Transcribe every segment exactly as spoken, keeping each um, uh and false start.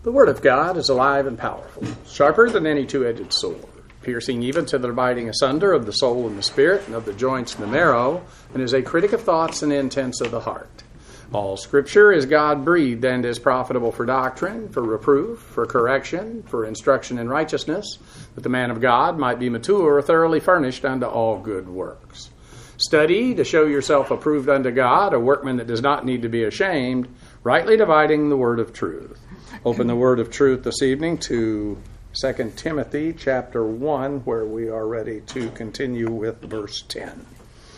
The Word of God is alive and powerful, sharper than any two-edged sword, piercing even to the dividing asunder of the soul and the spirit, and of the joints and the marrow, and is a critic of thoughts and intents of the heart. All Scripture is God-breathed and is profitable for doctrine, for reproof, for correction, for instruction in righteousness, that the man of God might be mature, thoroughly furnished unto all good works. Study to show yourself approved unto God, a workman that does not need to be ashamed, rightly dividing the word of truth. Open the word of truth this evening to Second Timothy chapter one, where we are ready to continue with verse ten.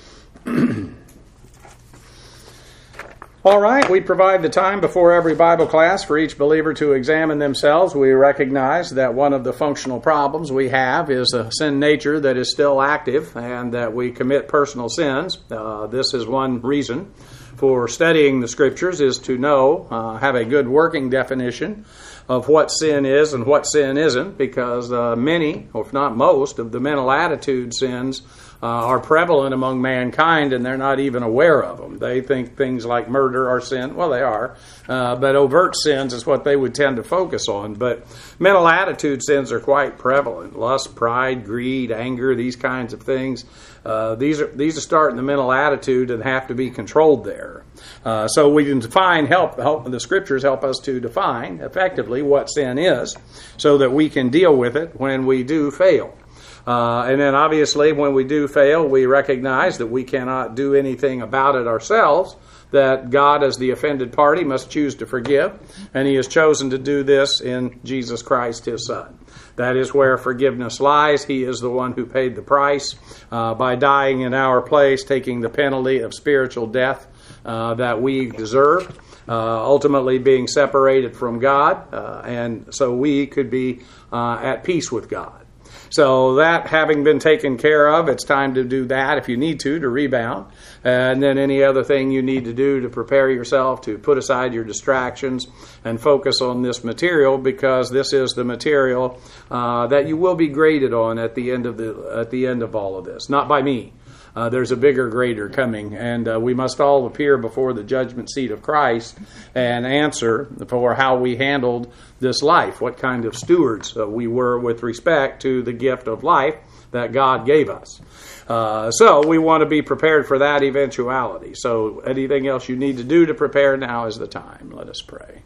All right, we provide the time before every Bible class for each believer to examine themselves. We recognize that one of the functional problems we have is a sin nature that is still active and that we commit personal sins. Uh, this is one reason for studying the Scriptures, is to know, uh, have a good working definition of what sin is and what sin isn't, because uh, many, or if not most, of the mental attitude sins uh, are prevalent among mankind, and they're not even aware of them. They think things like murder are sin. Well, they are, uh, but overt sins is what they would tend to focus on. But mental attitude sins are quite prevalent. Lust, pride, greed, anger, these kinds of things. Uh, these are these are start in the mental attitude and have to be controlled there. Uh, so we can define, help, help the Scriptures help us to define effectively what sin is, so that we can deal with it when we do fail. Uh, and then obviously when we do fail, we recognize that we cannot do anything about it ourselves, that God as the offended party must choose to forgive, and He has chosen to do this in Jesus Christ, His Son. That is where forgiveness lies. He is the one who paid the price uh, by dying in our place, taking the penalty of spiritual death uh, that we deserved, uh, ultimately being separated from God, uh, and so we could be uh, at peace with God. So that having been taken care of, it's time to do that if you need to, to rebound. And then any other thing you need to do to prepare yourself to put aside your distractions and focus on this material, because this is the material uh, that you will be graded on at the end of the at the end of all of this. Not by me. Uh, there's a bigger grader coming, and uh, we must all appear before the judgment seat of Christ and answer for how we handled this life, what kind of stewards uh, we were with respect to the gift of life that God gave us. Uh, so we want to be prepared for that eventuality. So anything else you need to do to prepare, now is the time. Let us pray.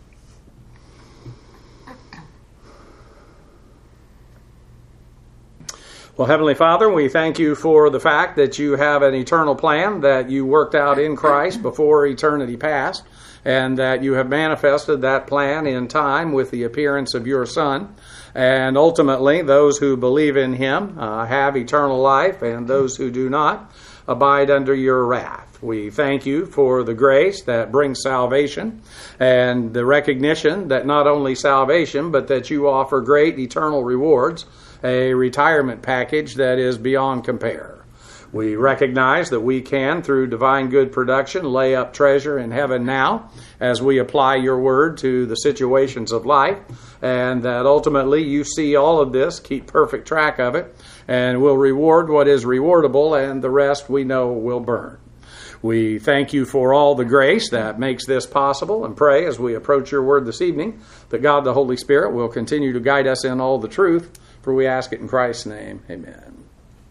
Well, Heavenly Father, we thank you for the fact that you have an eternal plan that you worked out in Christ before eternity past, and that you have manifested that plan in time with the appearance of your Son. And ultimately, those who believe in Him uh, have eternal life, and those who do not abide under your wrath. We thank you for the grace that brings salvation, and the recognition that not only salvation, but that you offer great eternal rewards, a retirement package that is beyond compare. We recognize that we can, through divine good production, lay up treasure in heaven now as we apply your word to the situations of life, and that ultimately you see all of this, keep perfect track of it, and will reward what is rewardable, and the rest we know will burn. We thank you for all the grace that makes this possible, and pray as we approach your word this evening that God the Holy Spirit will continue to guide us in all the truth, for we ask it in Christ's name. Amen.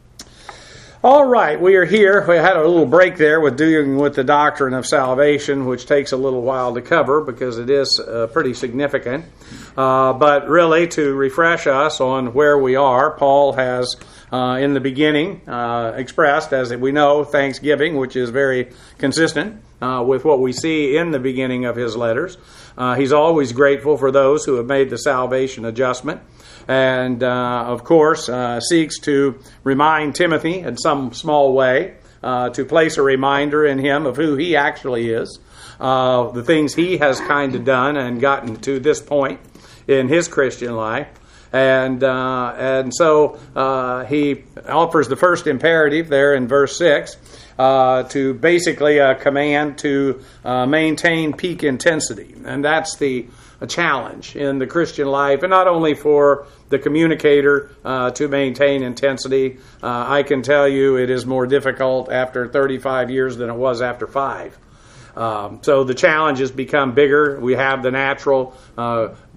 All right, we are here. We had a little break there with dealing with the doctrine of salvation, which takes a little while to cover because it is uh, pretty significant. Uh, but really, to refresh us on where we are, Paul has, uh, in the beginning, uh, expressed, as we know, thanksgiving, which is very consistent uh, with what we see in the beginning of his letters. Uh, he's always grateful for those who have made the salvation adjustment. And, uh, of course, uh, seeks to remind Timothy in some small way, uh, to place a reminder in him of who he actually is, uh, the things he has kind of done and gotten to this point in his Christian life. And uh, and so uh, he offers the first imperative there in verse six, uh, to basically a command to uh, maintain peak intensity. And that's the a challenge in the Christian life, and not only for the communicator uh, to maintain intensity. Uh, I can tell you it is more difficult after thirty-five years than it was after five. Um, so the challenges become bigger. We have the natural uh,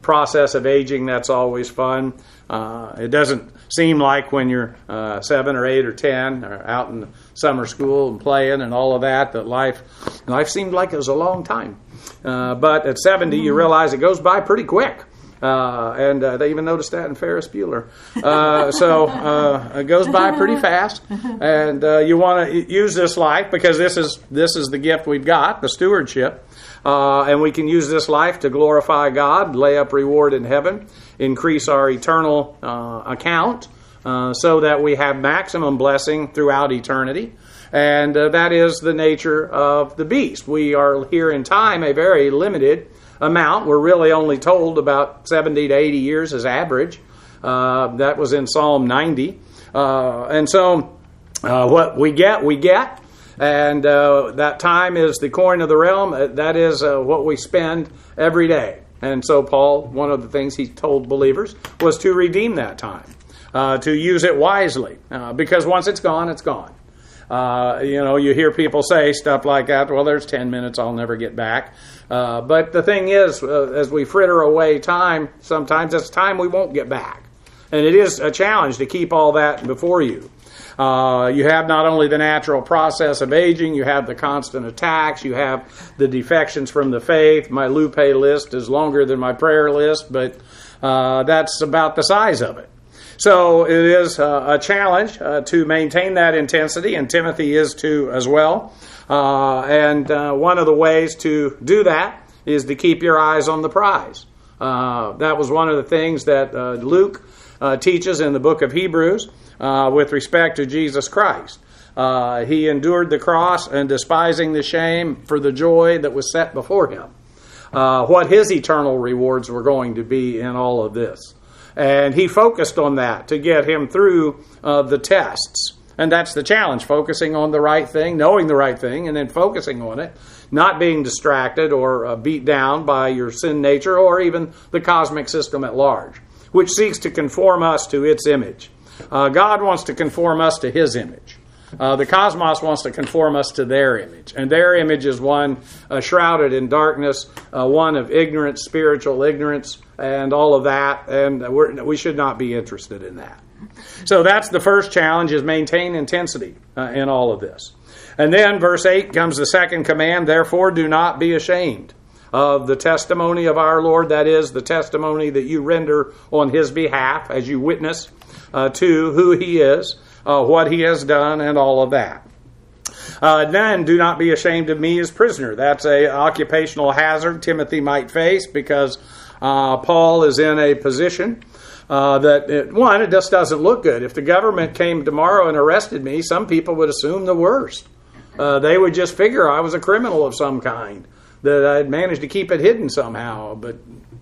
process of aging, that's always fun. Uh, it doesn't seem like when you're uh, seven or eight or ten or out in summer school and playing and all of that, that life life seemed like it was a long time. Uh, but at seventy, you realize it goes by pretty quick. Uh, and uh, they even noticed that in Ferris Bueller. Uh, so uh, it goes by pretty fast. And uh, you want to use this life because this is this is the gift we've got, the stewardship. Uh, and we can use this life to glorify God, lay up reward in heaven, increase our eternal uh, account uh, so that we have maximum blessing throughout eternity. And uh, that is the nature of the beast. We are here in time a very limited amount. We're really only told about seventy to eighty years as average. Uh, that was in Psalm ninety. Uh, and so uh, what we get, we get. And uh, that time is the coin of the realm. That is uh, what we spend every day. And so Paul, one of the things he told believers was to redeem that time, uh, to use it wisely. Uh, because once it's gone, it's gone. Uh, you know, you hear people say stuff like that, well, there's ten minutes, I'll never get back. Uh, but the thing is, uh, as we fritter away time, sometimes it's time we won't get back. And it is a challenge to keep all that before you. Uh, you have not only the natural process of aging, you have the constant attacks, you have the defections from the faith. My Lupe list is longer than my prayer list, but uh, that's about the size of it. So it is uh, a challenge uh, to maintain that intensity, and Timothy is to as well. Uh, and uh, one of the ways to do that is to keep your eyes on the prize. Uh, that was one of the things that uh, Luke uh, teaches in the book of Hebrews uh, with respect to Jesus Christ. Uh, he endured the cross and despising the shame for the joy that was set before him. Uh, what his eternal rewards were going to be in all of this. And he focused on that to get him through uh, the tests. And that's the challenge, focusing on the right thing, knowing the right thing, and then focusing on it, not being distracted or uh, beat down by your sin nature or even the cosmic system at large, which seeks to conform us to its image. Uh, God wants to conform us to his image. Uh, the cosmos wants to conform us to their image. And their image is one uh, shrouded in darkness, uh, one of ignorance, spiritual ignorance, and all of that. And we're, we should not be interested in that. So that's the first challenge, is maintain intensity uh, in all of this. And then verse eight comes the second command, therefore do not be ashamed of the testimony of our Lord. That is, the testimony that you render on his behalf as you witness uh, to who he is, Uh, what he has done, and all of that. Uh, then, do not be ashamed of me as prisoner. That's a occupational hazard Timothy might face because uh, Paul is in a position uh, that, it, one, it just doesn't look good. If the government came tomorrow and arrested me, some people would assume the worst. Uh, they would just figure I was a criminal of some kind, that I'd managed to keep it hidden somehow, but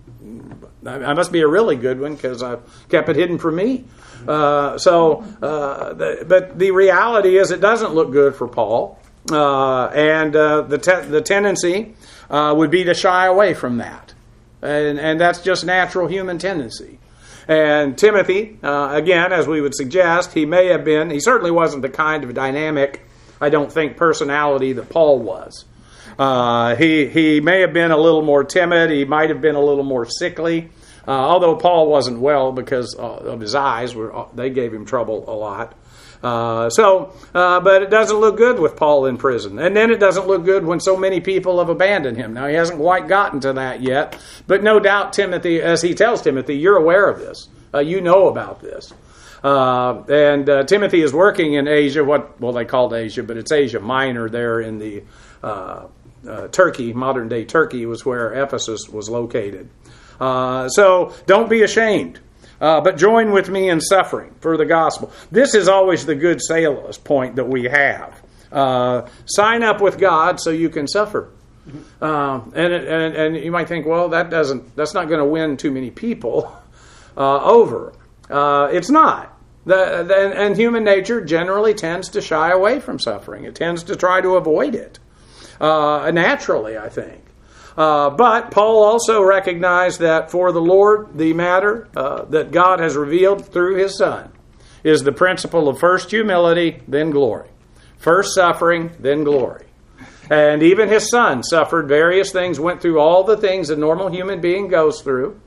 I must be a really good one because I kept it hidden from me. Uh, so, uh, the, but the reality is it doesn't look good for Paul. Uh, and uh, the te- the tendency uh, would be to shy away from that. And, and that's just natural human tendency. And Timothy, uh, again, as we would suggest, he may have been, he certainly wasn't the kind of dynamic, I don't think, personality that Paul was. Uh, he he may have been a little more timid. He might have been a little more sickly. Uh, although Paul wasn't well because uh, of his eyes, were they gave him trouble a lot. Uh, so, uh, but it doesn't look good with Paul in prison. And then it doesn't look good when so many people have abandoned him. Now, he hasn't quite gotten to that yet. But no doubt Timothy, as he tells Timothy, you're aware of this. Uh, you know about this. Uh, and uh, Timothy is working in Asia, what well they called Asia, but it's Asia Minor there in the uh, uh, Turkey, modern day Turkey was where Ephesus was located. Uh, so don't be ashamed, uh, but join with me in suffering for the gospel. This is always the good sales point that we have. Uh, sign up with God so you can suffer. Uh, and, and and you might think, well, that doesn't that's not going to win too many people uh, over. Uh, it's not. The, the, and human nature generally tends to shy away from suffering. It tends to try to avoid it. Uh, naturally, I think. Uh, but Paul also recognized that for the Lord, the matter uh, that God has revealed through his Son is the principle of first humility, then glory. First suffering, then glory. And even his Son suffered various things, went through all the things a normal human being goes through.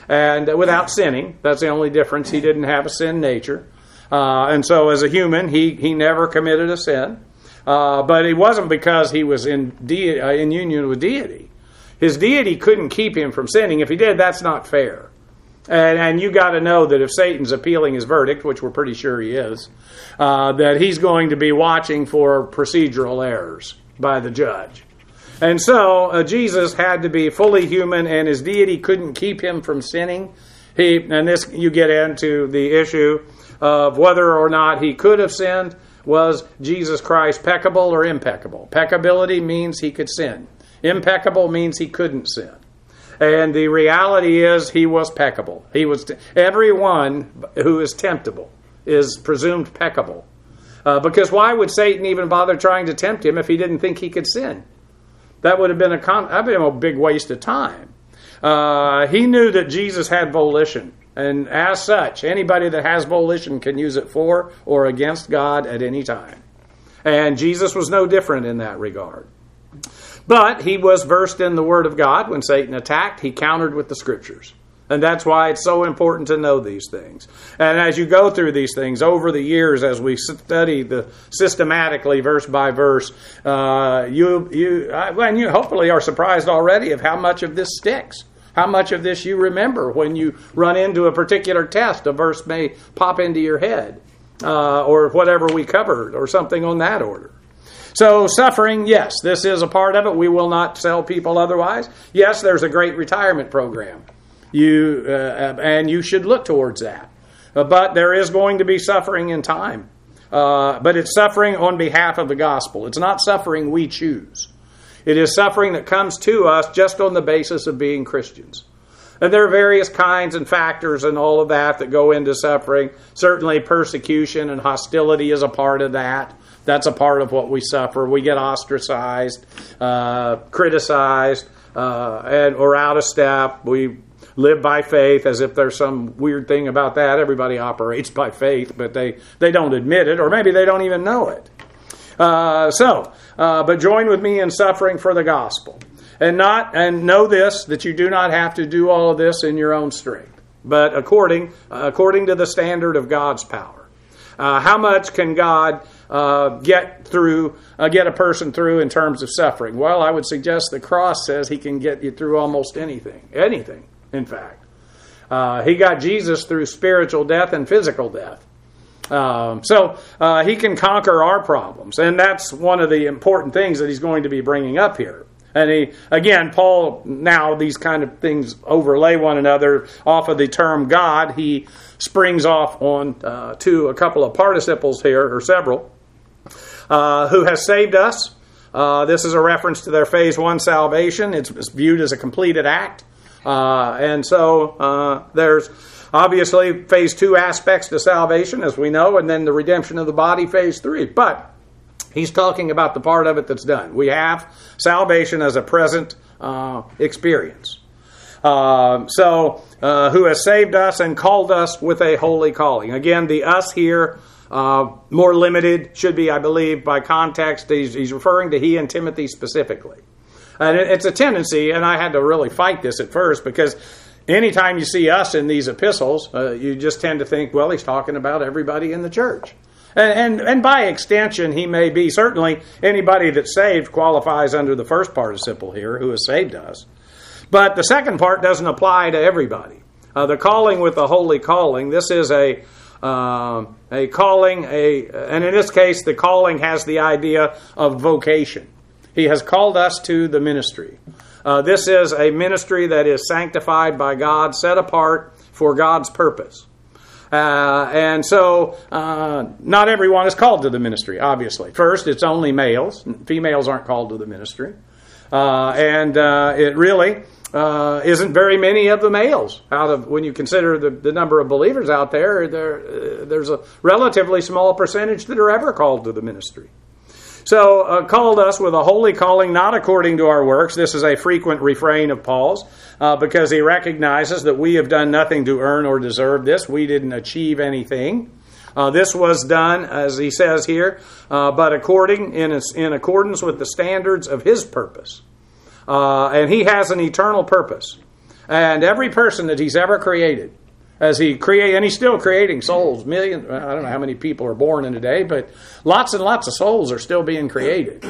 and without sinning. That's the only difference. He didn't have a sin nature. Uh, and so as a human, he, he never committed a sin. Uh, but it wasn't because he was in, de- uh, in union with deity. His deity couldn't keep him from sinning. If he did, that's not fair. And, and you got to know that if Satan's appealing his verdict, which we're pretty sure he is, uh, that he's going to be watching for procedural errors by the judge. And so uh, Jesus had to be fully human, and his deity couldn't keep him from sinning. He, and this you get into the issue of whether or not he could have sinned. Was Jesus Christ peccable or impeccable? Peccability means he could sin. Impeccable means he couldn't sin. And the reality is he was peccable. He was t- everyone who is temptable is presumed peccable. Uh, because why would Satan even bother trying to tempt him if he didn't think he could sin? That would have been a con- that'd been a big waste of time. Uh, he knew that Jesus had volition. And as such, anybody that has volition can use it for or against God at any time. And Jesus was no different in that regard. But he was versed in the Word of God. When Satan attacked, he countered with the Scriptures. And that's why it's so important to know these things. And as you go through these things over the years, as we study the systematically, verse by verse, uh, you you and you hopefully are surprised already of how much of this sticks. How much of this you remember when you run into a particular test. A verse may pop into your head, uh, or whatever we covered, or something on that order. So suffering, yes, this is a part of it. We will not tell people otherwise. Yes, there's a great retirement program. You uh, and you should look towards that. Uh, but there is going to be suffering in time. Uh, but it's suffering on behalf of the gospel. It's not suffering we choose. It is suffering that comes to us just on the basis of being Christians. And there are various kinds and factors and all of that that go into suffering. Certainly persecution and hostility is a part of that. That's a part of what we suffer. We get ostracized, uh, criticized, uh, and or out of step. We live by faith as if there's some weird thing about that. Everybody operates by faith, but they, they don't admit it, or maybe they don't even know it. Uh, so, uh, but join with me in suffering for the gospel. And not and know this, that you do not have to do all of this in your own strength, but according uh, according to the standard of God's power. Uh, how much can God uh, get through, uh, get a person through in terms of suffering? Well, I would suggest the cross says he can get you through almost anything. Anything, in fact. Uh, he got Jesus through spiritual death and physical death. Um, so uh, he can conquer our problems. And that's one of the important things that he's going to be bringing up here. And he, again, Paul, now these kind of things overlay one another. Off of the term God, he springs off on uh, to a couple of participles here, or several, uh, who has saved us. Uh, this is a reference to their phase one salvation. It's, it's viewed as a completed act. Uh, and so uh, there's obviously phase two aspects to salvation, as we know, and then the redemption of the body, phase three. But he's talking about the part of it that's done. We have salvation as a present uh, experience. Uh, so, uh, who has saved us and called us with a holy calling. Again, the us here, uh, more limited, should be, I believe, by context. He's, he's referring to he and Timothy specifically. And it, it's a tendency, and I had to really fight this at first, because anytime you see us in these epistles, uh, you just tend to think, well, he's talking about everybody in the church. And, and and by extension, he may be, certainly anybody that's saved qualifies under the first participle here, who has saved us. But the second part doesn't apply to everybody. Uh, the calling with the holy calling, this is a uh, a calling, a and in this case, the calling has the idea of vocation. He has called us to the ministry. Uh, this is a ministry that is sanctified by God, set apart for God's purpose. Uh, and so, uh, not everyone is called to the ministry, obviously. First, it's only males. Females aren't called to the ministry. Uh, and uh, it really uh, isn't very many of the males. Out of when you consider the, the number of believers out there, there uh, there's a relatively small percentage that are ever called to the ministry. So, uh, called us with a holy calling, not according to our works. This is a frequent refrain of Paul's, uh, because he recognizes that we have done nothing to earn or deserve this. We didn't achieve anything. Uh, this was done, as he says here, uh, but according in in accordance with the standards of his purpose. Uh, and he has an eternal purpose. And every person that he's ever created, as he create, and he's still creating souls, millions, I don't know how many people are born in a day, but lots and lots of souls are still being created.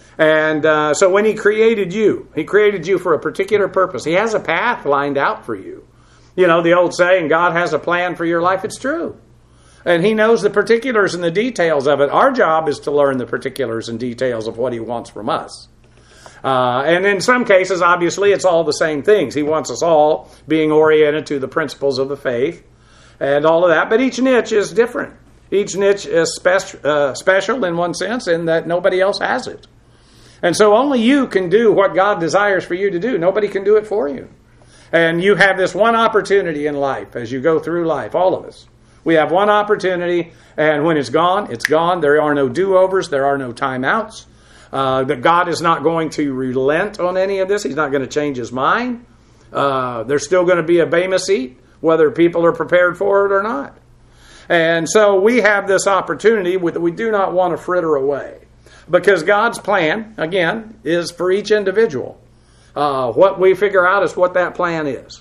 And uh, so when he created you, he created you for a particular purpose. He has a path lined out for you. You know, the old saying, God has a plan for your life. It's true. And he knows the particulars and the details of it. Our job is to learn the particulars and details of what he wants from us. Uh, and in some cases, obviously, it's all the same things. He wants us all being oriented to the principles of the faith and all of that. But each niche is different. Each niche is spe- uh, special in one sense in that nobody else has it. And so only you can do what God desires for you to do. Nobody can do it for you. And you have this one opportunity in life as you go through life, all of us. We have one opportunity, and when it's gone, it's gone. There are no do-overs. There are no timeouts. Uh, that God is not going to relent on any of this. He's not going to change his mind. Uh, there's still going to be a Bema seat, whether people are prepared for it or not. And so we have this opportunity that we do not want to fritter away. Because God's plan, again, is for each individual. Uh, what we figure out is what that plan is.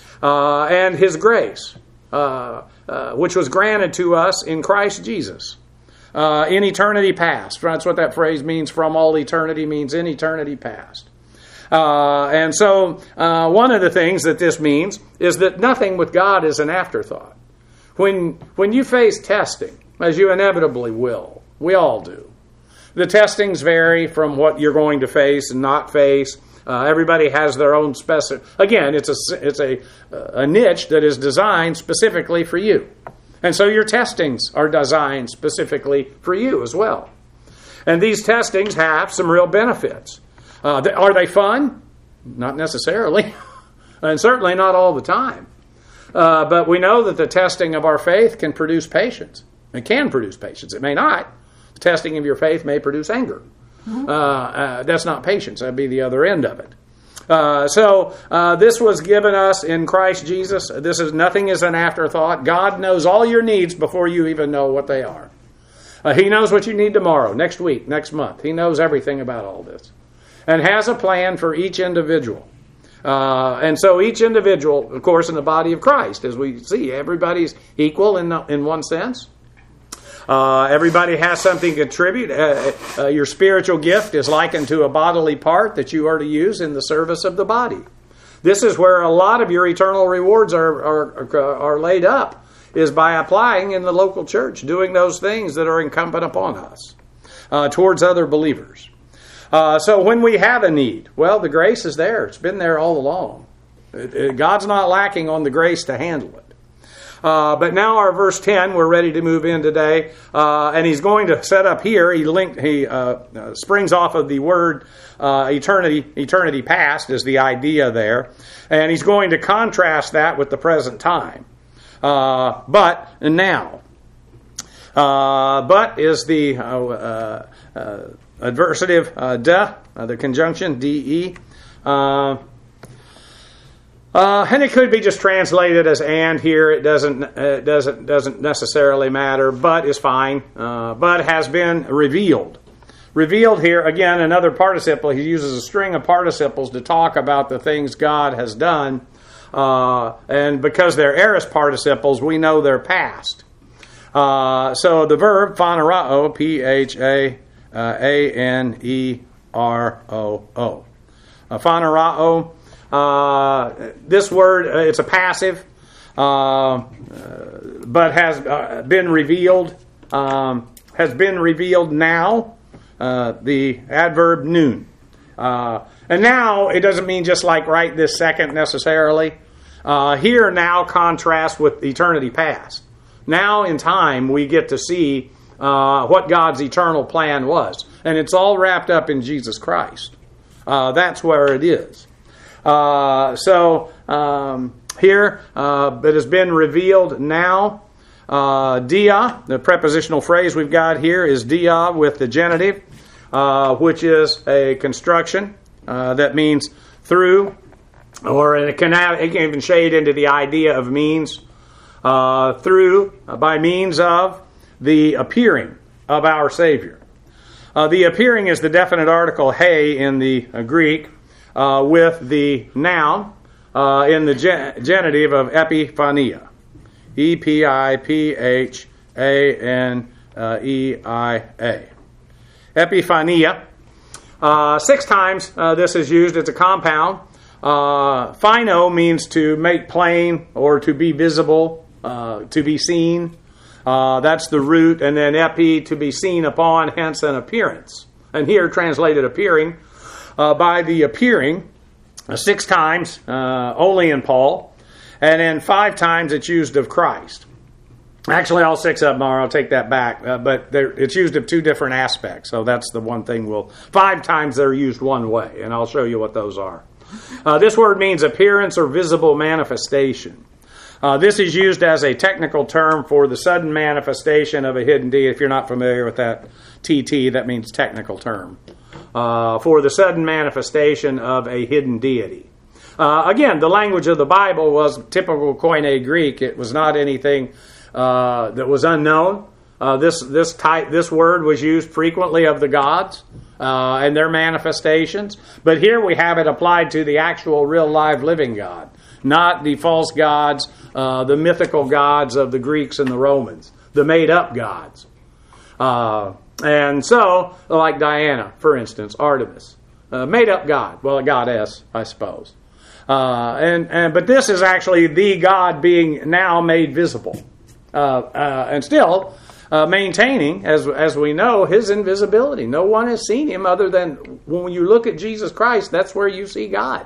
Uh, and his grace, uh, uh, which was granted to us in Christ Jesus. Uh, in eternity past. That's what that phrase means. From all eternity means in eternity past. Uh, and so uh, one of the things that this means is that nothing with God is an afterthought. When, when you face testing, as you inevitably will, we all do, the testings vary from what you're going to face and not face. Uh, everybody has their own specific. Again, it's a it's a a niche that is designed specifically for you, and so your testings are designed specifically for you as well. And these testings have some real benefits. Uh, are they fun? Not necessarily, and certainly not all the time. Uh, but we know that the testing of our faith can produce patience. It can produce patience. It may not. The testing of your faith may produce anger. Uh, uh, that's not patience. That'd be the other end of it. Uh, so uh, this was given us in Christ Jesus. This is nothing is an afterthought. God knows all your needs before you even know what they are. Uh, he knows what you need tomorrow, next week, next month. He knows everything about all this, and has a plan for each individual. Uh, and so each individual, of course, in the body of Christ, as we see, everybody's equal in the, in one sense. Uh, everybody has something to contribute. Uh, uh, your spiritual gift is likened to a bodily part that you are to use in the service of the body. This is where a lot of your eternal rewards are are, are laid up, is by applying in the local church, doing those things that are incumbent upon us uh, towards other believers. Uh, so when we have a need, well, the grace is there. It's been there all along. It, it, God's not lacking on the grace to handle it. Uh, but now our verse ten, we're ready to move in today, uh, and he's going to set up here. He linked, he uh, uh, springs off of the word uh, eternity. Eternity past is the idea there, and he's going to contrast that with the present time. Uh, but now, uh, but is the uh, uh, uh, adversative uh, de, uh, the conjunction de. Uh, Uh, and it could be just translated as "and" here. It doesn't it doesn't doesn't necessarily matter. But is fine. Uh, but has been revealed. Revealed here again. Another participle. He uses a string of participles to talk about the things God has done. Uh, and because they're aorist participles, we know they're past. Uh, so the verb phaneroo, P H A A N E R O O, phaneroo. Uh, this word, uh, it's a passive, uh, uh, but has uh, been revealed, um, has been revealed now, uh, the adverb noon. Uh, and now, it doesn't mean just like right this second necessarily. Uh, here now contrasts with eternity past. Now in time, we get to see uh, what God's eternal plan was. And it's all wrapped up in Jesus Christ. Uh, that's where it is. Uh, so um, here, uh, it has been revealed now. Uh, dia, the prepositional phrase we've got here is dia with the genitive, uh, which is a construction uh, that means through, or it can, have, it can even shade into the idea of means, uh, through, uh, by means of the appearing of our Savior. Uh, the appearing is the definite article he in the uh, Greek. Uh, with the noun, uh, in the gen- genitive of epiphania. E P I P H A N E I A. Epiphania. Uh, six times uh, this is used. It's a compound. Uh, phino means to make plain or to be visible, uh, to be seen. Uh, that's the root. And then epi, to be seen upon, hence an appearance. And here translated appearing. Uh, by the appearing, uh, six times, uh, only in Paul. And then five times it's used of Christ. Actually, all six of them are. I'll take that back. Uh, but it's used of two different aspects. So that's the one thing we'll... Five times they're used one way. And I'll show you what those are. Uh, this word means appearance or visible manifestation. Uh, this is used as a technical term for the sudden manifestation of a hidden deity. If you're not familiar with that T T, that means technical term. Uh, for the sudden manifestation of a hidden deity. Uh, again, the language of the Bible was typical Koine Greek. It was not anything uh, that was unknown. Uh, this this type this word was used frequently of the gods uh, and their manifestations. But here we have it applied to the actual, real, live, living God, not the false gods, uh, the mythical gods of the Greeks and the Romans, the made-up gods. Uh, and so, like Diana, for instance, Artemis, uh, made-up god, well, a goddess, I suppose. Uh, and, and but this is actually the God being now made visible, uh, uh, and still uh, maintaining, as as we know, his invisibility. No one has seen him other than when you look at Jesus Christ. That's where you see God.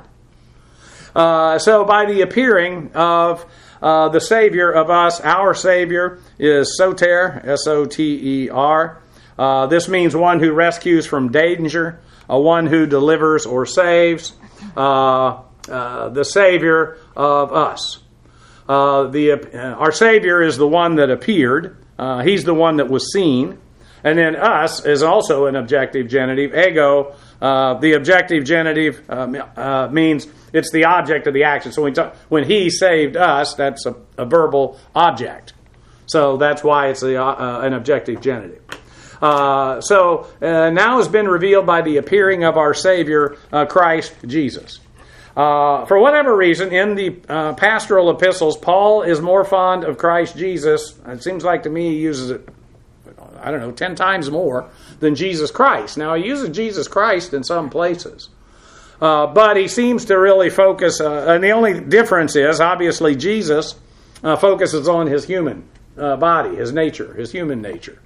Uh, so by the appearing of uh, the Savior of us, our Savior is soter, S O T E R. Uh, this means one who rescues from danger, uh, one who delivers or saves. Uh, Uh, the Savior of us. Uh, the uh, our Savior is the one that appeared. Uh, he's the one that was seen. And then us is also an objective genitive. Ego, uh, the objective genitive uh, uh, means it's the object of the action. So when, talk, when he saved us, that's a, a verbal object. So that's why it's a, uh, an objective genitive. Uh, so uh, now has been revealed by the appearing of our Savior, uh, Christ Jesus. Uh, for whatever reason, in the uh, pastoral epistles, Paul is more fond of Christ Jesus. It seems like to me he uses it, I don't know, ten times more than Jesus Christ. Now, he uses Jesus Christ in some places. Uh, but he seems to really focus, uh, and the only difference is, obviously, Jesus uh, focuses on his human uh, body, his nature, his human nature.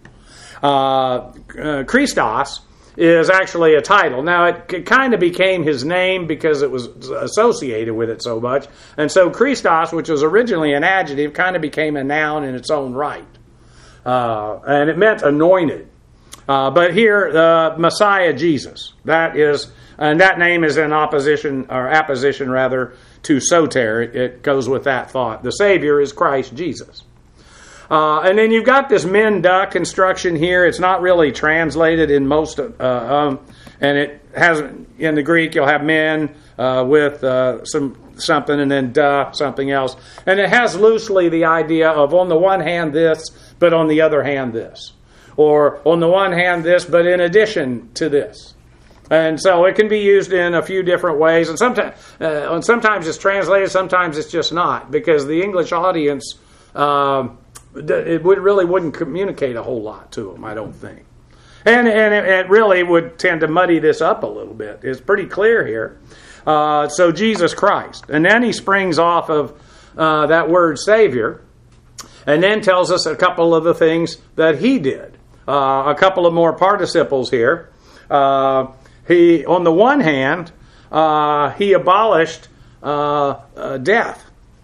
Uh, uh, Christos is actually a title. Now, it, it kind of became his name because it was associated with it so much. And so Christos, which was originally an adjective, kind of became a noun in its own right. Uh, and it meant anointed. Uh, but here, the uh, Messiah Jesus, that is, and that name is in opposition, or apposition rather, to soter. It, it goes with that thought. The Savior is Christ Jesus. Uh, and then you've got this men da construction here. It's not really translated in most, uh, um, and it has in the Greek you'll have men uh, with uh, some something and then da something else, and it has loosely the idea of on the one hand this, but on the other hand this, or on the one hand this, but in addition to this. And so it can be used in a few different ways, and sometimes uh, and sometimes it's translated, sometimes it's just not, because the English audience. Uh, It would really wouldn't communicate a whole lot to them, I don't think. And, and it, it really would tend to muddy this up a little bit. It's pretty clear here. Uh, so Jesus Christ. And then he springs off of uh, that word Savior and then tells us a couple of the things that he did. Uh, a couple of more participles here. Uh, he, on the one hand, uh, he abolished uh, uh, death.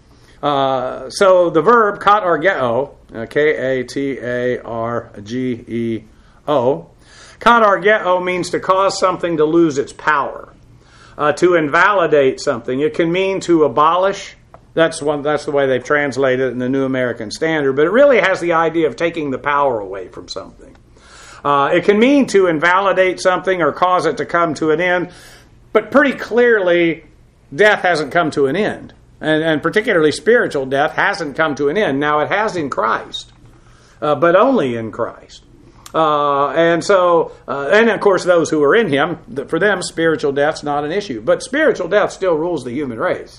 Uh, so the verb katargeo, uh, K A T A R G E O, katargeo means to cause something to lose its power, uh, to invalidate something. It can mean to abolish. That's one. That's the way they've translated it in the New American Standard. But it really has the idea of taking the power away from something. Uh, it can mean to invalidate something or cause it to come to an end. But pretty clearly, death hasn't come to an end. And, and particularly spiritual death hasn't come to an end. Now it has in Christ, uh, but only in Christ. Uh, and so, uh, and of course those who are in him, for them spiritual death's not an issue. But spiritual death still rules the human race.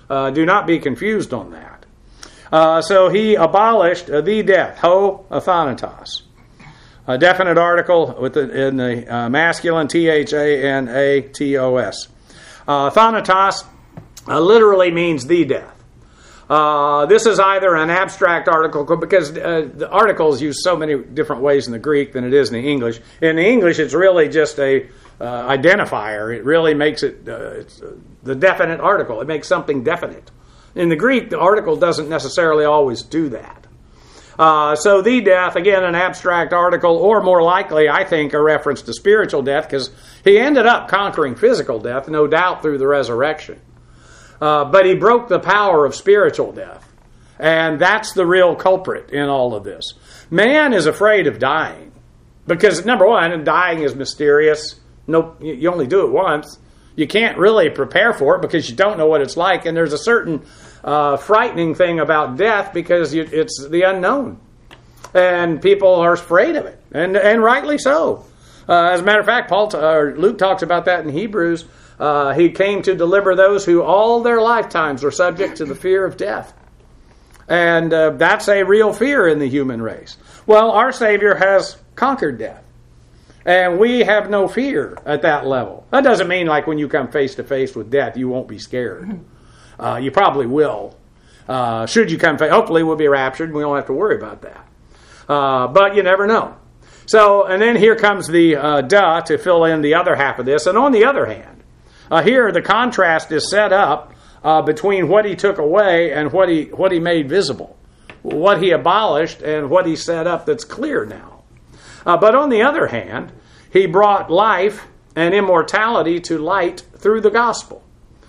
Uh, do not be confused on that. Uh, so he abolished uh, the death, ho thanatos. A definite article with the, in the uh, masculine, T H A N A T O S. Uh, thanatos uh, literally means the death. Uh, this is either an abstract article, because uh, the articles use so many different ways in the Greek than it is in the English. In the English, it's really just a uh, identifier. It really makes it uh, it's, uh, the definite article. It makes something definite. In the Greek, the article doesn't necessarily always do that. Uh, so the death, again, an abstract article, or more likely, I think, a reference to spiritual death, because he ended up conquering physical death, no doubt, through the resurrection. Uh, but he broke the power of spiritual death. And that's the real culprit in all of this. Man is afraid of dying. Because, number one, dying is mysterious. No, you only do it once. You can't really prepare for it because you don't know what it's like. And there's a certain uh, frightening thing about death because you, it's the unknown. And people are afraid of it. And, and rightly so. Uh, as a matter of fact, Paul t- or Luke talks about that in Hebrews. Uh, he came to deliver those who all their lifetimes are subject to the fear of death. And uh, that's a real fear in the human race. Well, our Savior has conquered death. And we have no fear at that level. That doesn't mean like when you come face to face with death, you won't be scared. Uh, you probably will. Uh, should you come face, hopefully we'll be raptured and we don't have to worry about that. Uh, but you never know. So, and then here comes the uh, duh to fill in the other half of this. And on the other hand, uh, here the contrast is set up uh, between what he took away and what he what he made visible, what he abolished and what he set up that's clear now. Uh, but on the other hand, he brought life and immortality to light through the gospel.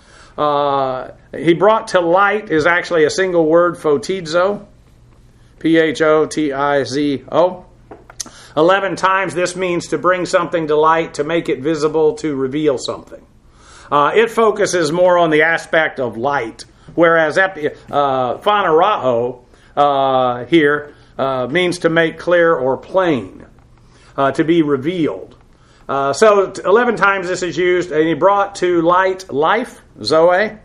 Uh, he brought to light is actually a single word, photizo, P H O T I Z O. Eleven times this means to bring something to light, to make it visible, to reveal something. Uh, it focuses more on the aspect of light, whereas epi, uh, phanerao uh, here uh, means to make clear or plain. Uh, to be revealed. Uh, so eleven times this is used, and he brought to light life, Zoe,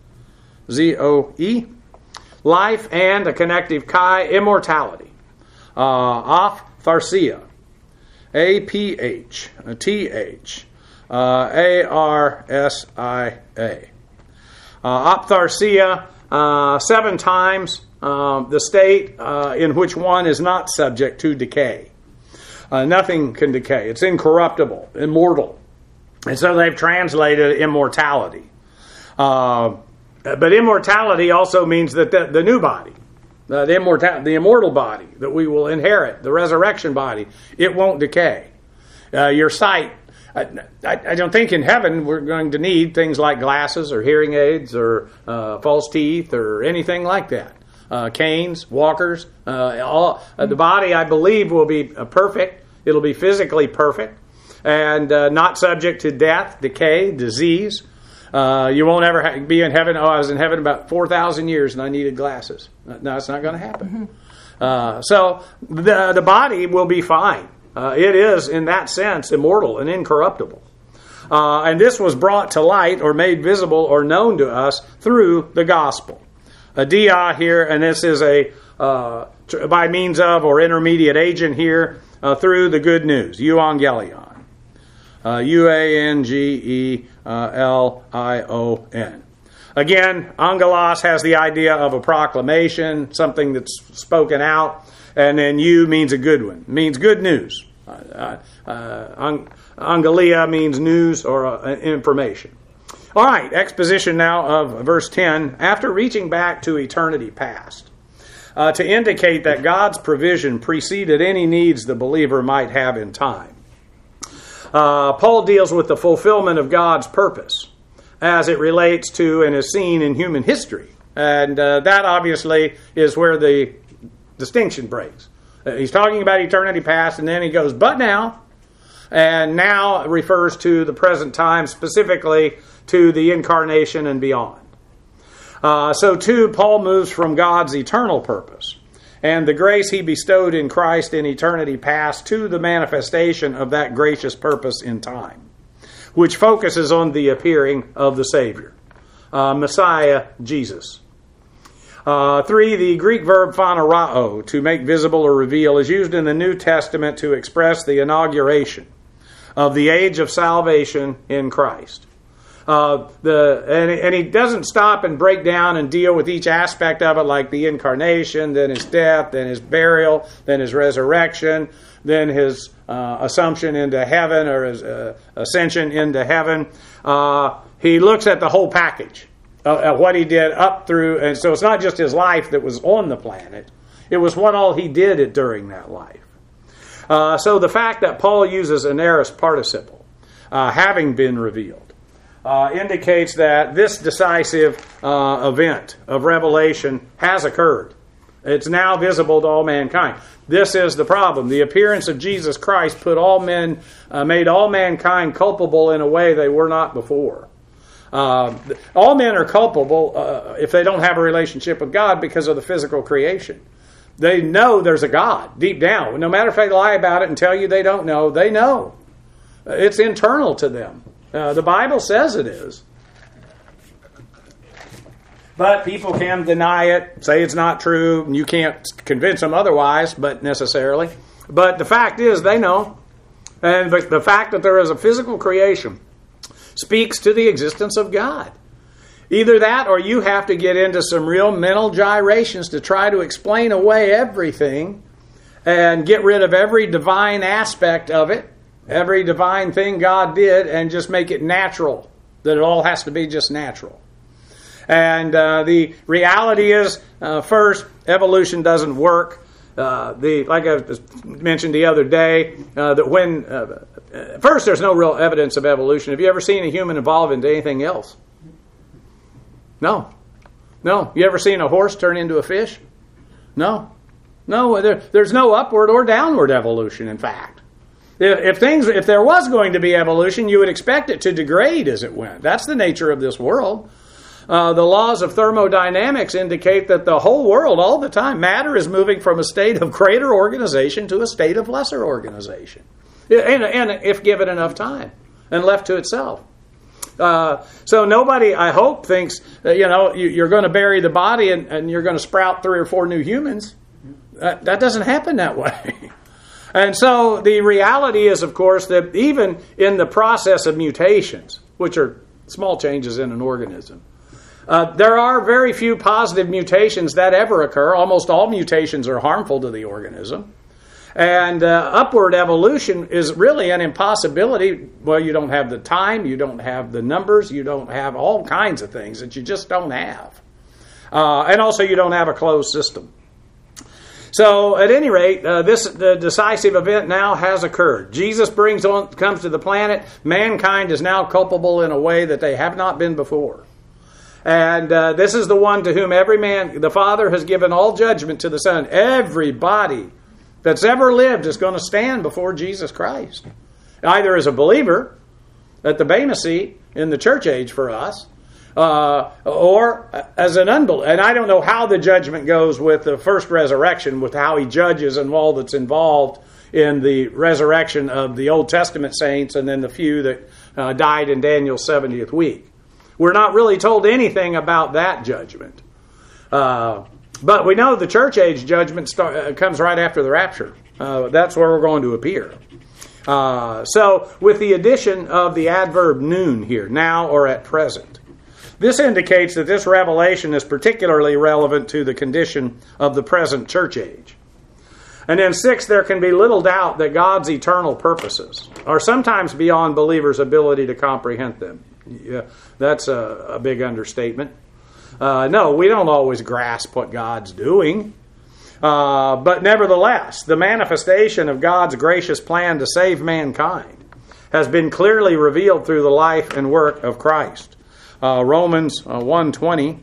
Z O E, life, and a connective chi, immortality. Uh, Aph Tharsia, A P H T H uh, A R S I A. Uh, Aphtharsia, uh, seven times uh, the state uh, in which one is not subject to decay. Uh, nothing can decay. It's incorruptible, immortal. And so they've translated immortality. Uh, but immortality also means that the, the new body, uh, the, immortal, the immortal body that we will inherit, the resurrection body, it won't decay. Uh, your sight, I, I, I don't think in heaven we're going to need things like glasses or hearing aids or uh, false teeth or anything like that. Uh, canes, walkers, uh, all uh, the body, I believe, will be uh, perfect. It'll be physically perfect and uh, not subject to death, decay, disease. Uh, you won't ever ha- be in heaven. Oh, I was in heaven about four thousand years and I needed glasses. No, it's not going to happen. Mm-hmm. Uh, so the, the body will be fine. Uh, it is, in that sense, immortal and incorruptible. Uh, and this was brought to light or made visible or known to us through the gospel. A dia here, and this is a uh, by means of or intermediate agent here uh, through the good news, euangelion, uh, U A N G E L I O N. Again, angelos has the idea of a proclamation, something that's spoken out, and then eu means a good one, means good news. Uh, uh, angelia means news or uh, information. All right, exposition now of verse ten. After reaching back to eternity past, uh, to indicate that God's provision preceded any needs the believer might have in time, uh, Paul deals with the fulfillment of God's purpose as it relates to and is seen in human history. And uh, that obviously is where the distinction breaks. Uh, he's talking about eternity past, and then he goes, but now, and now refers to the present time, specifically to the incarnation and beyond. Uh, so too, Paul moves from God's eternal purpose and the grace he bestowed in Christ in eternity past to the manifestation of that gracious purpose in time, which focuses on the appearing of the Savior. uh, Messiah, Jesus. Uh, three, the Greek verb phanerao, to make visible or reveal, is used in the New Testament to express the inauguration of the age of salvation in Christ. Uh, the and, and he doesn't stop and break down and deal with each aspect of it, like the incarnation, then his death, then his burial, then his resurrection, then his uh, assumption into heaven, or his uh, ascension into heaven. Uh, he looks at the whole package. Uh, what he did up through, and so it's not just his life that was on the planet, it was what all he did it during that life. Uh, so the fact that Paul uses an aorist participle, uh, having been revealed, uh, indicates that this decisive uh, event of revelation has occurred. It's now visible to all mankind. This is the problem. The appearance of Jesus Christ put all men, uh, made all mankind culpable in a way they were not before. Uh, all men are culpable uh, if they don't have a relationship with God because of the physical creation. They know there's a God deep down. No matter if they lie about it and tell you they don't know, they know. It's internal to them. Uh, the Bible says it is. But people can deny it, say it's not true, and you can't convince them otherwise, but necessarily. But the fact is, they know. And the fact that there is a physical creation speaks to the existence of God. Either that, or you have to get into some real mental gyrations to try to explain away everything and get rid of every divine aspect of it, every divine thing God did, and just make it natural, that it all has to be just natural. And uh, the reality is, uh, first, evolution doesn't work. Uh, the like I mentioned the other day, uh, that when uh, first there's no real evidence of evolution. Have you ever seen a human evolve into anything else? No, no. You ever seen a horse turn into a fish? No, no. There, there's no upward or downward evolution. In fact, if, if things, if there was going to be evolution, you would expect it to degrade as it went. That's the nature of this world. Uh, the laws of thermodynamics indicate that the whole world, all the time, matter is moving from a state of greater organization to a state of lesser organization. And, and if given enough time and left to itself. Uh, so nobody, I hope, thinks, that, you know, you, you're going to bury the body and, and you're going to sprout three or four new humans. That, that doesn't happen that way. And so the reality is, of course, that even in the process of mutations, which are small changes in an organism, Uh, there are very few positive mutations that ever occur. Almost all mutations are harmful to the organism. And uh, upward evolution is really an impossibility. Well, you don't have the time, you don't have the numbers, you don't have all kinds of things that you just don't have. Uh, and also you don't have a closed system. So at any rate, uh, this the decisive event now has occurred. Jesus brings on, comes to the planet. Mankind is now culpable in a way that they have not been before. And uh, this is the one to whom every man, the Father has given all judgment to the Son. Everybody that's ever lived is going to stand before Jesus Christ. Either as a believer at the Bema seat in the church age for us, uh, or as an unbeliever. And I don't know how the judgment goes with the first resurrection, with how he judges and all that's involved in the resurrection of the Old Testament saints and then the few that uh, died in Daniel's seventieth week. We're not really told anything about that judgment. Uh, but we know the church age judgment start, uh, comes right after the rapture. Uh, that's where we're going to appear. Uh, so with the addition of the adverb noon here, now or at present, this indicates that this revelation is particularly relevant to the condition of the present church age. And then six, there can be little doubt that God's eternal purposes are sometimes beyond believers' ability to comprehend them. Yeah, that's a, a big understatement. Uh, no, we don't always grasp what God's doing. Uh, but nevertheless, the manifestation of God's gracious plan to save mankind has been clearly revealed through the life and work of Christ. Uh, Romans uh, one twenty.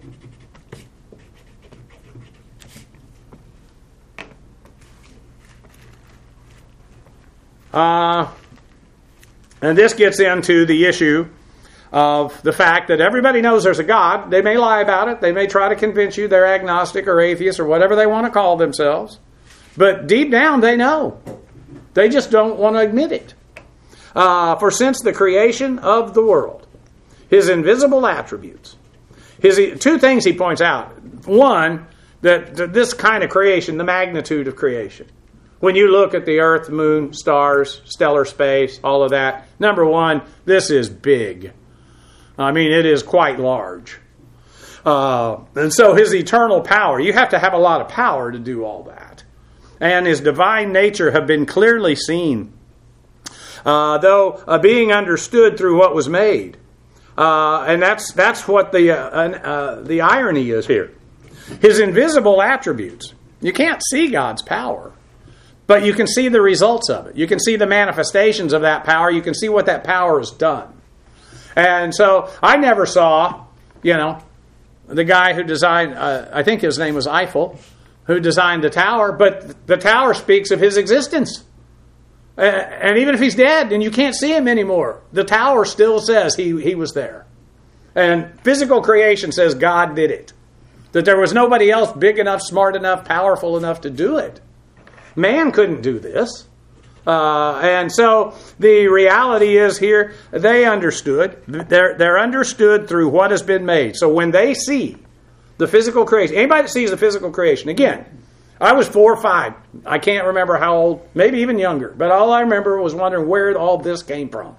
Uh, and this gets into the issue of the fact that everybody knows there's a God. They may lie about it. They may try to convince you they're agnostic or atheist or whatever they want to call themselves. But deep down, they know. They just don't want to admit it. Uh, for since the creation of the world, his invisible attributes, his two things he points out. One, that, that this kind of creation, the magnitude of creation. When you look at the earth, moon, stars, stellar space, all of that, number one, this is big. I mean, it is quite large. Uh, and so his eternal power, you have to have a lot of power to do all that. And his divine nature have been clearly seen, uh, though uh, being understood through what was made. Uh, and that's that's what the uh, uh, the irony is here. His invisible attributes. You can't see God's power, but you can see the results of it. You can see the manifestations of that power. You can see what that power has done. And so I never saw, you know, the guy who designed, uh, I think his name was Eiffel, who designed the tower, but the tower speaks of his existence. Uh, and even if he's dead and you can't see him anymore, the tower still says he, he was there. And physical creation says God did it. That there was nobody else big enough, smart enough, powerful enough to do it. Man couldn't do this. Uh, and so the reality is here, they understood. They're, they're understood through what has been made. So when they see the physical creation, anybody that sees the physical creation, again, I was four or five. I can't remember how old, maybe even younger. But all I remember was wondering where all this came from.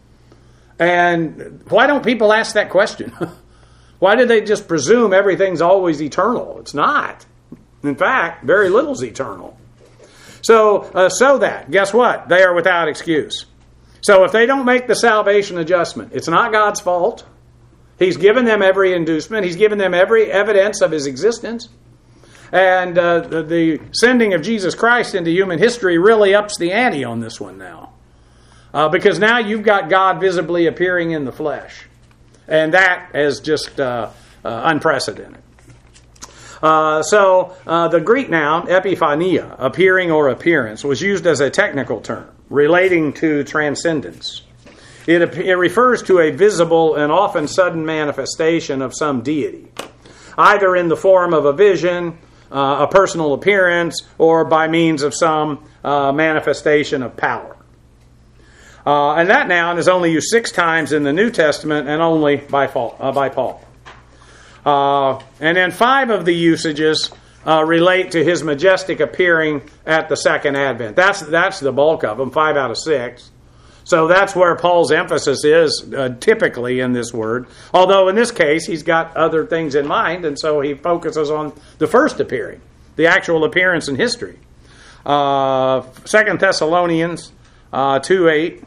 And why don't people ask that question? Why did they just presume everything's always eternal? It's not. In fact, very little's eternal. So, uh, so that, guess what? They are without excuse. So if they don't make the salvation adjustment, it's not God's fault. He's given them every inducement. He's given them every evidence of his existence. And uh, the, the sending of Jesus Christ into human history really ups the ante on this one now. Uh, because now you've got God visibly appearing in the flesh. And that is just uh, uh, unprecedented. Uh, so uh, the Greek noun, epiphania, appearing or appearance, was used as a technical term relating to transcendence. It, it refers to a visible and often sudden manifestation of some deity, either in the form of a vision, uh, a personal appearance, or by means of some uh, manifestation of power. Uh, and that noun is only used six times in the New Testament and only by, uh, by Paul. Uh, and then five of the usages uh, relate to his majestic appearing at the second advent. That's that's the bulk of them, five out of six. So that's where Paul's emphasis is uh, typically in this word. Although in this case, he's got other things in mind, and so he focuses on the first appearing, the actual appearance in history. Uh, Second Thessalonians uh, two eight.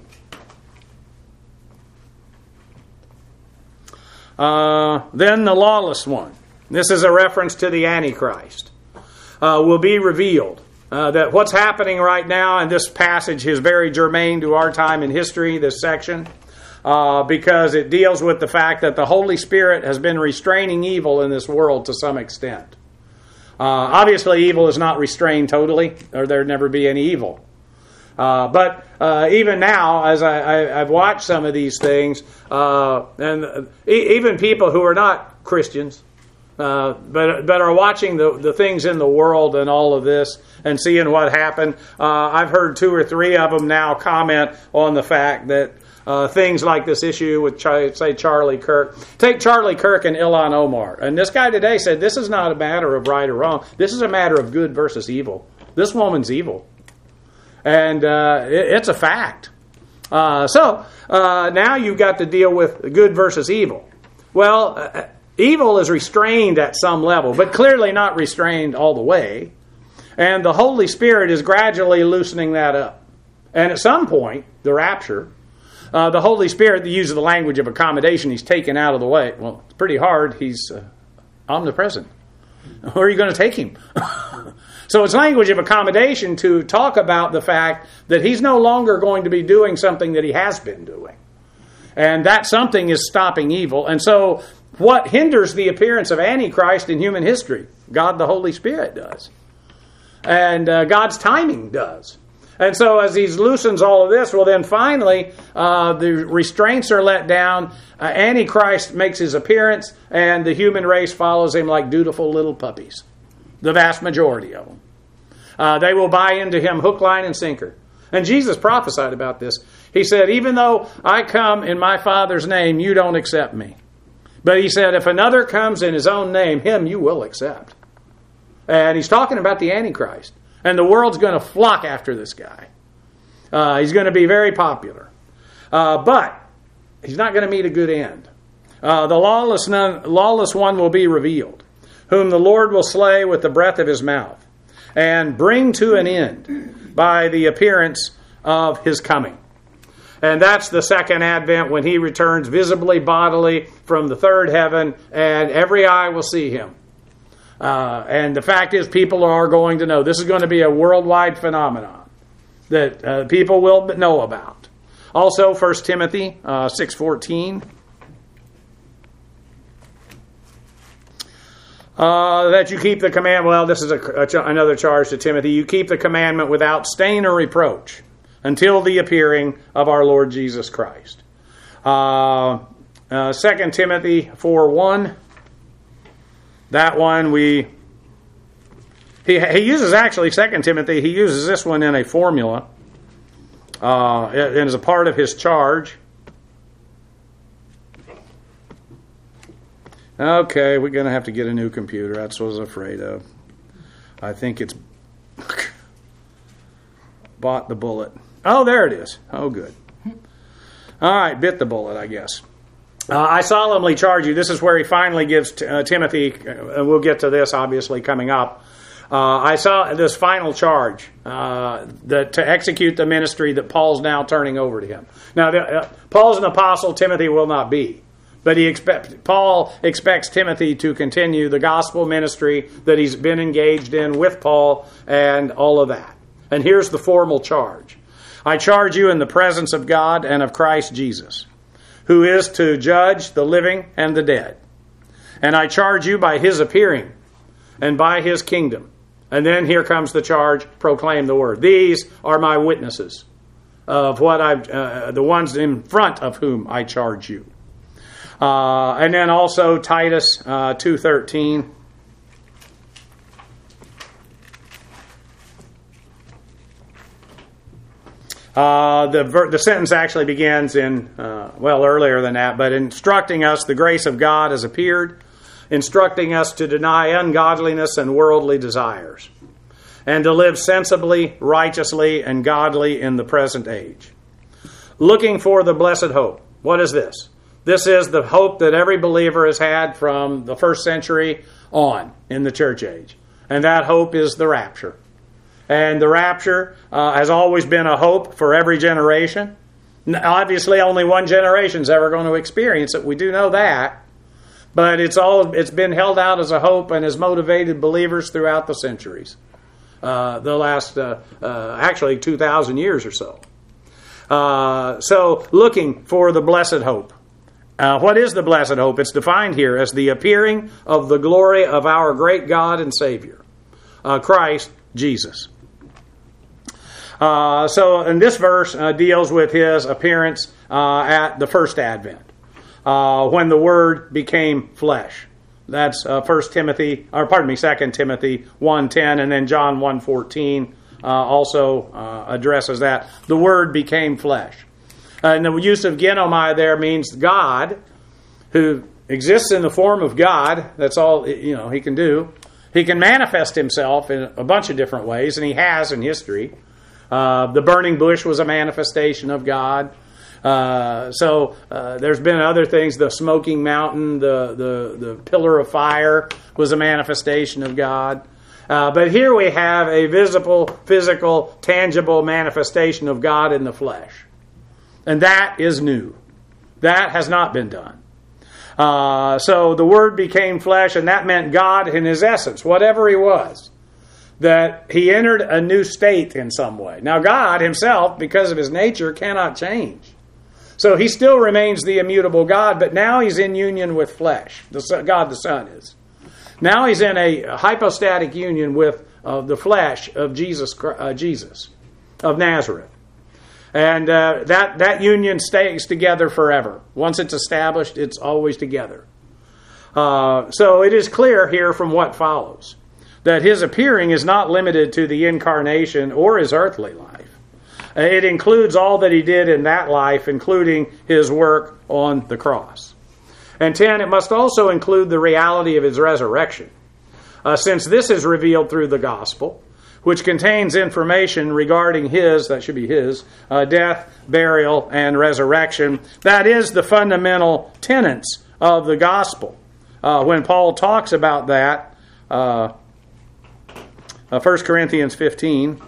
Uh, then the lawless one. This is a reference to the Antichrist. Uh, will be revealed. Uh, that what's happening right now in this passage is very germane to our time in history, this section, uh, because it deals with the fact that the Holy Spirit has been restraining evil in this world to some extent. Uh, obviously, evil is not restrained totally, or there'd never be any evil. Uh, but uh, even now, as I, I, I've watched some of these things, uh, and uh, e- even people who are not Christians, uh, but but are watching the, the things in the world and all of this and seeing what happened, uh, I've heard two or three of them now comment on the fact that uh, things like this issue with, say, Charlie Kirk. Take Charlie Kirk and Ilhan Omar. And this guy today said, this is not a matter of right or wrong. This is a matter of good versus evil. This woman's evil. And uh, it, it's a fact. Uh, so uh, now you've got to deal with good versus evil. Well, uh, evil is restrained at some level, but clearly not restrained all the way. And the Holy Spirit is gradually loosening that up. And at some point, the rapture, uh, the Holy Spirit, the use of the language of accommodation, he's taken out of the way. Well, it's pretty hard. He's uh, omnipresent. Where are you going to take him? So it's language of accommodation to talk about the fact that he's no longer going to be doing something that he has been doing. And that something is stopping evil. And so what hinders the appearance of Antichrist in human history? God the Holy Spirit does. And uh, God's timing does. And so as he loosens all of this, well then finally uh, the restraints are let down. Uh, Antichrist makes his appearance and the human race follows him like dutiful little puppies. The vast majority of them. Uh, they will buy into him hook, line, and sinker. And Jesus prophesied about this. He said, even though I come in my Father's name, you don't accept me. But he said, if another comes in his own name, him you will accept. And he's talking about the Antichrist. And the world's going to flock after this guy. Uh, he's going to be very popular. Uh, but he's not going to meet a good end. Uh, the lawless, none, lawless one will be revealed, whom the Lord will slay with the breath of his mouth, and bring to an end by the appearance of his coming. And that's the second advent, when he returns visibly, bodily, from the third heaven, and every eye will see him. Uh, and the fact is, people are going to know. This is going to be a worldwide phenomenon that uh, people will know about. Also, First Timothy uh, six fourteen. Uh, that you keep the command. Well, this is a, a, another charge to Timothy. You keep the commandment without stain or reproach until the appearing of our Lord Jesus Christ. Uh, uh, Second Timothy four one. That one we... He, he uses actually, Second Timothy, he uses this one in a formula. Uh, and as a part of his charge. Okay, we're going to have to get a new computer. That's what I was afraid of. I think it's bought the bullet. Oh, there it is. Oh, good. All right, bit the bullet, I guess. Uh, I solemnly charge you. This is where he finally gives t- uh, Timothy, uh, and we'll get to this obviously coming up. Uh, I saw this final charge uh, that to execute the ministry that Paul's now turning over to him. Now, the, uh, Paul's an apostle, Timothy will not be. But he expect, Paul expects Timothy to continue the gospel ministry that he's been engaged in with Paul and all of that. And here's the formal charge. I charge you in the presence of God and of Christ Jesus, who is to judge the living and the dead. And I charge you by his appearing and by his kingdom. And then here comes the charge, proclaim the word. These are my witnesses of what I've, uh, the ones in front of whom I charge you. Uh, and then also Titus uh, two thirteen. Uh, the ver- the sentence actually begins in, uh, well, earlier than that, but instructing us, the grace of God has appeared, instructing us to deny ungodliness and worldly desires, and to live sensibly, righteously, and godly in the present age. Looking for the blessed hope. What is this? This is the hope that every believer has had from the first century on in the church age. And that hope is the rapture. And the rapture uh, has always been a hope for every generation. Obviously, only one generation is ever going to experience it. We do know that. But it's all it's been held out as a hope and has motivated believers throughout the centuries. Uh, the last, uh, uh, actually, two thousand years or so. Uh, so, looking for the blessed hope. Uh, what is the blessed hope? It's defined here as the appearing of the glory of our great God and Savior, uh, Christ Jesus. Uh, so, in this verse uh, deals with his appearance uh, at the first advent, uh, when the Word became flesh. That's uh, First Timothy, or pardon me, Second Timothy one ten, and then John one fourteen uh, also uh, addresses that. The Word became flesh. Uh, and the use of genomai there means God, who exists in the form of God. That's all, you know, he can do. He can manifest himself in a bunch of different ways, and he has in history. Uh, the burning bush was a manifestation of God. Uh, so uh, there's been other things. The smoking mountain, the, the, the pillar of fire was a manifestation of God. Uh, but here we have a visible, physical, tangible manifestation of God in the flesh. And that is new. That has not been done. Uh, so the Word became flesh, and that meant God in his essence, whatever he was, that he entered a new state in some way. Now God himself, because of his nature, cannot change. So he still remains the immutable God, but now he's in union with flesh. The Son, God the Son is. Now he's in a hypostatic union with uh, the flesh of Jesus, uh, Jesus of Nazareth. And uh, that, that union stays together forever. Once it's established, it's always together. Uh, so it is clear here from what follows that his appearing is not limited to the incarnation or his earthly life. It includes all that he did in that life, including his work on the cross. And ten, it must also include the reality of his resurrection, uh, since this is revealed through the gospel, which contains information regarding his, that should be his, uh, death, burial, and resurrection. That is the fundamental tenets of the gospel. Uh, when Paul talks about that, uh, uh, First Corinthians fifteen,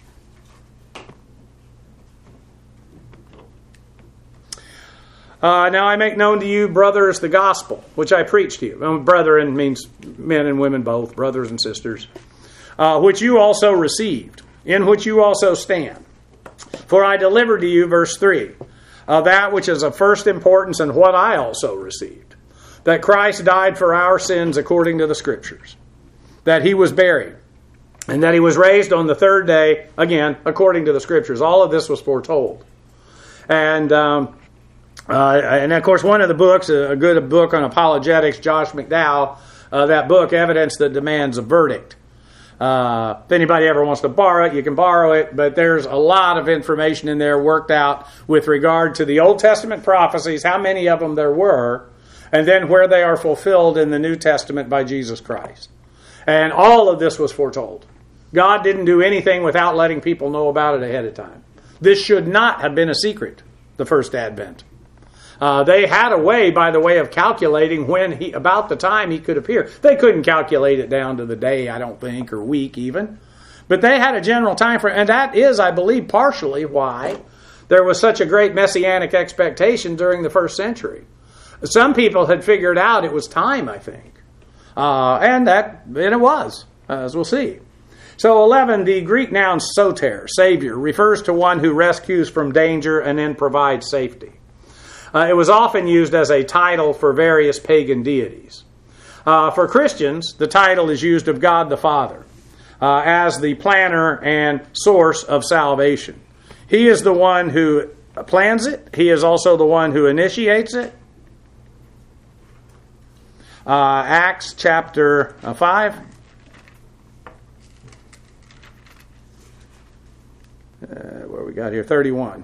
Uh, now I make known to you, brothers, the gospel, which I preached to you. Um, brethren means men and women both, brothers and sisters. Uh, which you also received, in which you also stand. For I delivered to you, verse three, uh, that which is of first importance and what I also received. That Christ died for our sins according to the Scriptures. That he was buried. And that he was raised on the third day, again, according to the Scriptures. All of this was foretold. And... Um, Uh, and of course, one of the books, a good book on apologetics, Josh McDowell, uh, that book, Evidence That Demands a Verdict. Uh, if anybody ever wants to borrow it, you can borrow it, but there's a lot of information in there worked out with regard to the Old Testament prophecies, how many of them there were, and then where they are fulfilled in the New Testament by Jesus Christ. And all of this was foretold. God didn't do anything without letting people know about it ahead of time. This should not have been a secret, the first advent. Uh, they had a way, by the way, of calculating when he, about the time he could appear. They couldn't calculate it down to the day, I don't think, or week even. But they had a general time frame, and that is, I believe, partially why there was such a great messianic expectation during the first century. Some people had figured out it was time, I think. Uh, and that, and it was, as we'll see. So eleven, the Greek noun soter, Savior, refers to one who rescues from danger and then provides safety. Uh, it was often used as a title for various pagan deities. Uh, for Christians, the title is used of God the Father uh, as the planner and source of salvation. He is the one who plans it. He is also the one who initiates it. Uh, Acts chapter five. Uh, what we got here? thirty-one.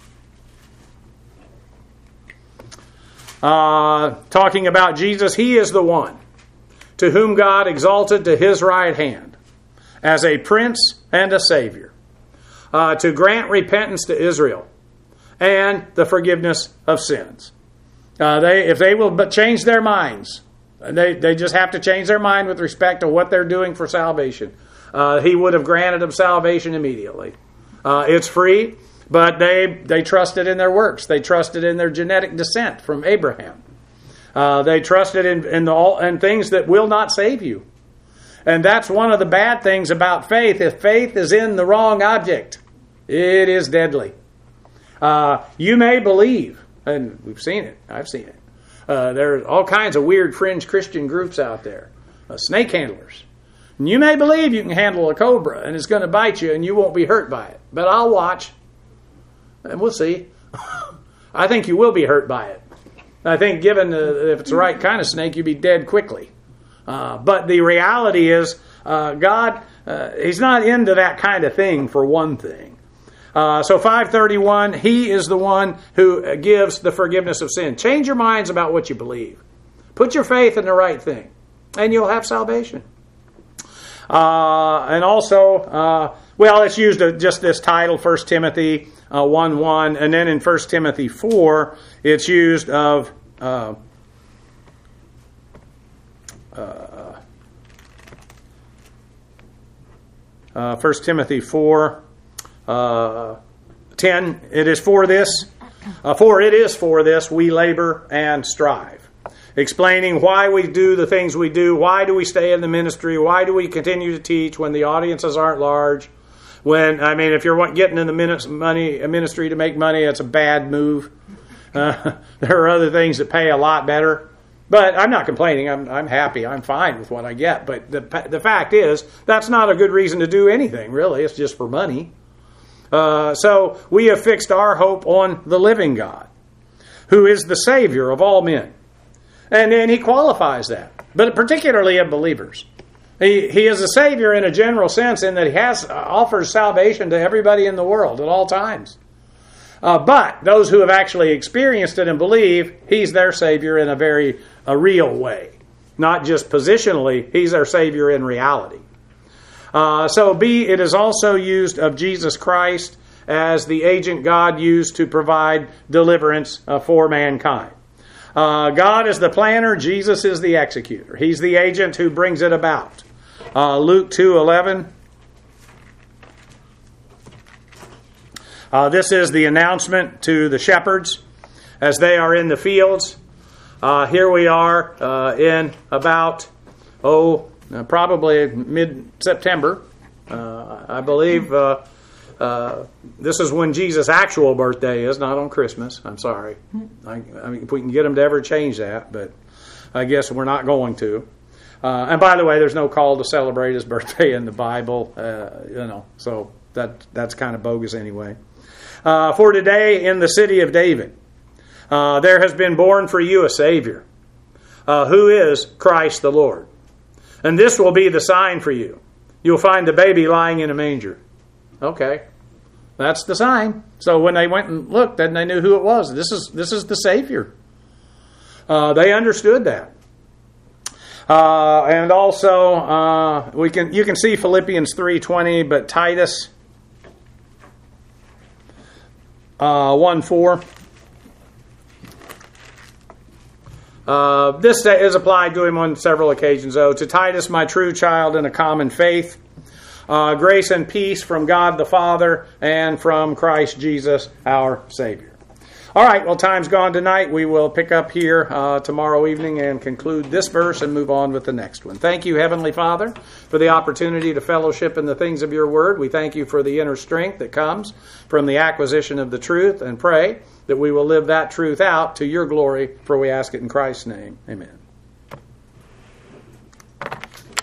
Uh, talking about Jesus, he is the one to whom God exalted to his right hand as a prince and a savior, uh, to grant repentance to Israel and the forgiveness of sins. Uh, they, if they will but change their minds, they, they just have to change their mind with respect to what they're doing for salvation. Uh, he would have granted them salvation immediately. Uh, it's free. But they they trusted in their works. They trusted in their genetic descent from Abraham. Uh, they trusted in in, the, all, in things that will not save you. And that's one of the bad things about faith. If faith is in the wrong object, it is deadly. Uh, you may believe, and we've seen it. I've seen it. Uh, there are all kinds of weird fringe Christian groups out there. Uh, snake handlers. And you may believe you can handle a cobra and it's going to bite you and you won't be hurt by it. But I'll watch. And we'll see. I think you will be hurt by it. I think given uh, if it's the right kind of snake, you'll be dead quickly. Uh, but the reality is, uh, God, uh, he's not into that kind of thing, for one thing. Uh, so five thirty-one, he is the one who gives the forgiveness of sin. Change your minds about what you believe. Put your faith in the right thing, and you'll have salvation. Uh, and also, uh, well, it's used uh, just this title, First Timothy uh, one one, and then in First Timothy four, it's used of uh, uh, uh, First Timothy four uh, ten. It is for this, uh, for it is for this we labor and strive. Explaining why we do the things we do, why do we stay in the ministry, why do we continue to teach when the audiences aren't large. When, I mean, if you're getting in the money, a ministry to make money, that's a bad move. Uh, there are other things that pay a lot better. But I'm not complaining. I'm, I'm happy. I'm fine with what I get. But the, the fact is, that's not a good reason to do anything, really. It's just for money. Uh, so we have fixed our hope on the living God, who is the Savior of all men. And then he qualifies that, but particularly of believers. He he is a Savior in a general sense in that he has offers salvation to everybody in the world at all times. Uh, but those who have actually experienced it and believe, He's their Savior in a very a real way. Not just positionally, He's their Savior in reality. Uh, so B, it is also used of Jesus Christ as the agent God used to provide deliverance uh, for mankind. Uh, God is the planner, Jesus is the executor. He's the agent who brings it about. Uh, Luke two eleven. Uh, this is the announcement to the shepherds as they are in the fields. Uh, here we are uh, in about, oh, uh, probably mid-September. Uh, I believe uh, uh, this is when Jesus' actual birthday is, not on Christmas. I'm sorry. I, I mean, if we can get them to ever change that, but I guess we're not going to. Uh, and by the way, there's no call to celebrate His birthday in the Bible, uh, you know, so that that's kind of bogus anyway. Uh, for today in the city of David, uh, there has been born for you a Savior, uh, who is Christ the Lord. And this will be the sign for you. You'll find the baby lying in a manger. Okay, that's the sign. So when they went and looked, then they knew who it was. This is this is the Savior. Uh, they understood that. Uh, and also, uh, we can you can see Philippians three twenty, but Titus uh, one four. Uh, this is applied to him on several occasions, though. To Titus, my true child in a common faith, uh, grace and peace from God the Father and from Christ Jesus our Savior. All right, well, time's gone tonight. We will pick up here uh, tomorrow evening and conclude this verse and move on with the next one. Thank you, Heavenly Father, for the opportunity to fellowship in the things of your word. We thank you for the inner strength that comes from the acquisition of the truth, and pray that we will live that truth out to your glory, for we ask it in Christ's name. Amen.